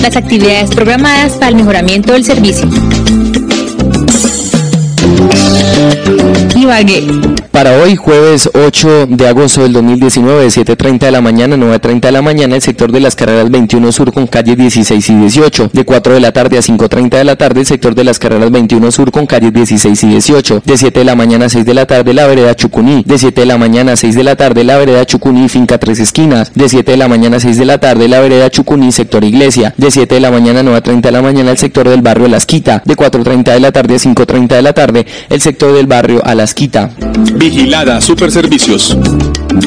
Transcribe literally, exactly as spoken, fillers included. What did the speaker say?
las actividades programadas para el mejoramiento del servicio. Ibagué. Para hoy, jueves ocho de agosto del dos mil diecinueve, de siete y treinta de la mañana a nueve y treinta de la mañana, el sector de las carreras veintiuno Sur con calles dieciséis y dieciocho. De cuatro de la tarde a cinco y treinta de la tarde, el sector de las carreras veintiuno Sur con calles dieciséis y dieciocho. De siete de la mañana a seis de la tarde, la vereda Chucuní. De siete de la mañana a seis de la tarde, la vereda Chucuní, finca Tres Esquinas. De siete de la mañana a seis de la tarde, la vereda Chucuní, sector Iglesia. De siete de la mañana a nueve y treinta de la mañana, el sector del barrio Alasquita. De cuatro y treinta de la tarde a cinco y treinta de la tarde, el sector del barrio Alasquita. Vigilada Superservicios.